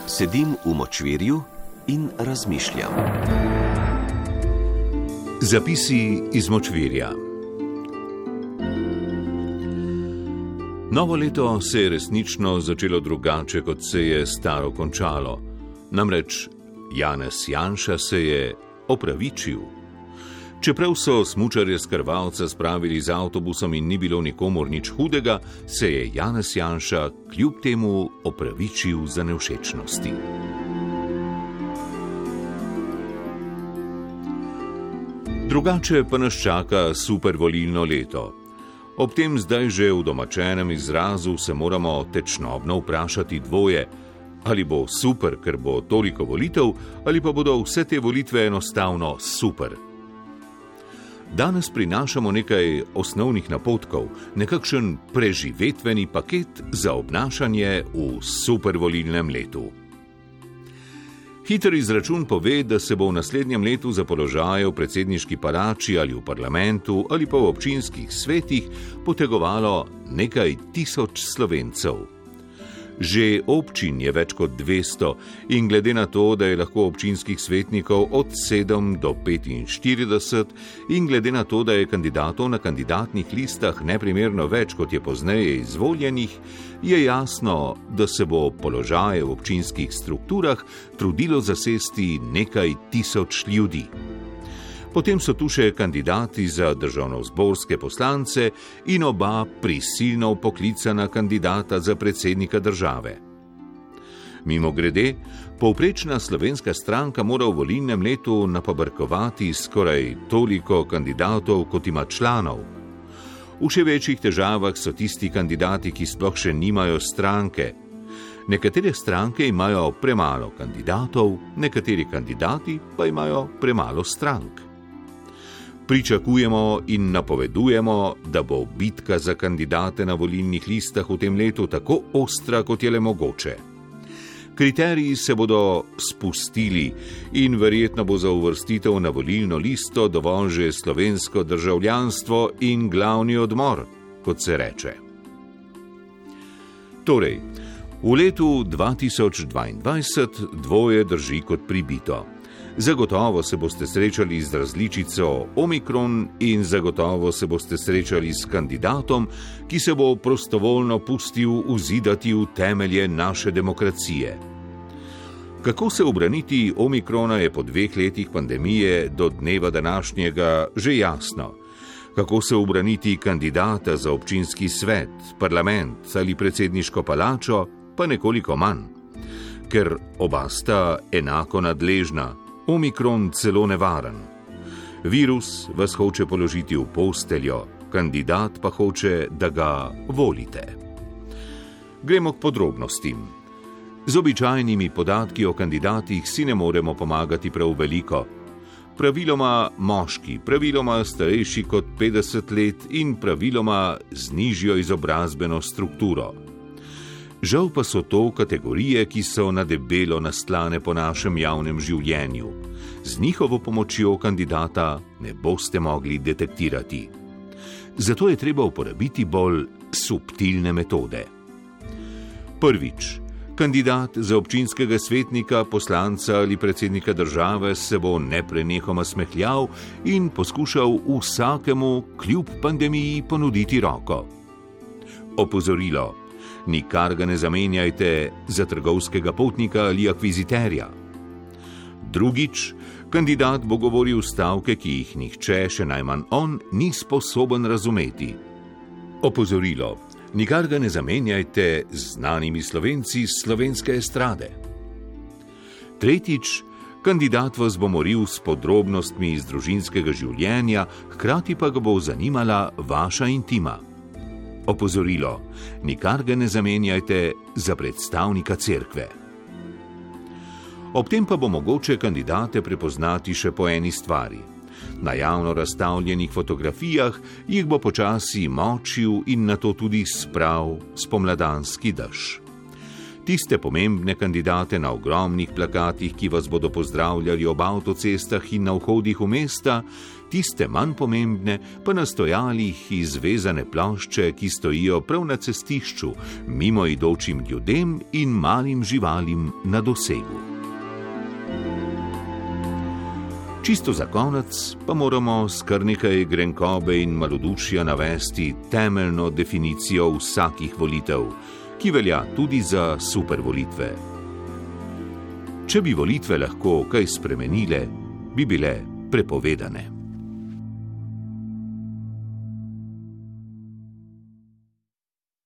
Sedim v močvirju in razmišljam. Zapisi iz močvirja. Novo leto se je resnično začelo drugače, kot se je staro končalo. Namreč Janez Janša se je opravičil. Čeprav so smučarje s Krvavca spravili z avtobusom in ni bilo nikomur nič hudega, se je Janez Janša kljub temu opravičil za nevšečnosti. Drugače pa nas čaka super volilno leto. Ob tem zdaj že v domačenem izrazu se moramo tečnobno vprašati dvoje, ali bo super, ker bo toliko volitev, ali pa bodo vse te volitve enostavno super. Danes prinašamo nekaj osnovnih napotkov, nekakšen preživetveni paket za obnašanje v supervolilnem letu. Hiter izračun pove, da se bo v naslednjem letu za položaje v predsedniški palači ali v parlamentu ali pa v občinskih svetih potegovalo nekaj tisoč Slovencev. Že občin je več kot 200 in glede na to, da je lahko občinskih svetnikov od 7 do 45 in glede na to, da je kandidatov na kandidatnih listah neprimerno več, kot je pozneje izvoljenih, je jasno, da se bo položaje v občinskih strukturah trudilo zasesti nekaj tisoč ljudi. Potem so tu še kandidati za državnozborske poslance in oba prisilno vpoklicana kandidata za predsednika države. Mimogrede, povprečna slovenska stranka mora v volilnem letu napaberkovati skoraj toliko kandidatov, kot ima članov. V še večjih težavah so tisti kandidati, ki sploh še nimajo stranke. Nekatere stranke imajo premalo kandidatov, nekateri kandidati pa imajo premalo strank. Pričakujemo in napovedujemo, da bo bitka za kandidate na volilnih listah v tem letu tako ostra, kot je le mogoče. Kriteriji se bodo spustili in verjetno bo za uvrstitev na volilno listo dovolj že slovensko državljanstvo in glavni odmor, kot se reče. Torej, v letu 2022 dvoje drži kot pribito. Zagotovo se boste srečali z različico Omikron in zagotovo se boste srečali s kandidatom, ki se bo prostovoljno pustil uzidati v temelje naše demokracije. Kako se ubraniti Omikrona je po 2 letih pandemije do dneva današnjega že jasno. Kako se ubraniti kandidata za občinski svet, parlament ali predsedniško palačo, pa nekoliko manj. Ker oba sta enako nadležna, Omikron celo nevaren. Virus vas hoče položiti v posteljo, kandidat pa hoče, da ga volite. Gremo k podrobnostim. Z običajnimi podatki o kandidatih si ne moremo pomagati prav veliko. Praviloma moški, praviloma starejši kot 50 let in praviloma z nižjo izobrazbeno strukturo. Žal pa so to kategorije, ki so na debelo nastlane po našem javnem življenju. Z njihovo pomočjo kandidata ne boste mogli detektirati. Zato je treba uporabiti bolj subtilne metode. Prvič, kandidat za občinskega svetnika, poslanca ali predsednika države se bo neprenehoma smehljal in poskušal vsakemu kljub pandemiji ponuditi roko. Opozorilo. Nikar ga ne zamenjajte za trgovskega potnika ali akviziterja. Drugič, kandidat bo govoril stavke, ki jih nihče, še najmanj on, ni sposoben razumeti. Opozorilo. Nikar ga ne zamenjajte z znanimi Slovenci s slovenske estrade. Tretjič, kandidat vas bo moril s podrobnostmi iz družinskega življenja, hkrati pa ga bo zanimala vaša intima. Opozorilo. Nikar ga ne zamenjajte za predstavnika cerkve. Ob tem pa bo mogoče kandidate prepoznati še po eni stvari. Na javno razstavljenih fotografijah jih bo počasi močil in nato tudi spral spomladanski dež. Tiste pomembne kandidate na ogromnih plakatih, ki vas bodo pozdravljali ob avtocestah in na vhodih v mesta, tiste manj pomembne pa na stojalih izvezane plošče, ki stojijo prav na cestišču, mimo idočim ljudem in malim živalim na dosegu. Čisto za konec pa moramo s kar nekaj grenkobe in malodušja navesti temeljno definicijo vsakih volitev, ki velja tudi za supervolitve. Če bi volitve lahko kaj spremenile, bi bile prepovedane.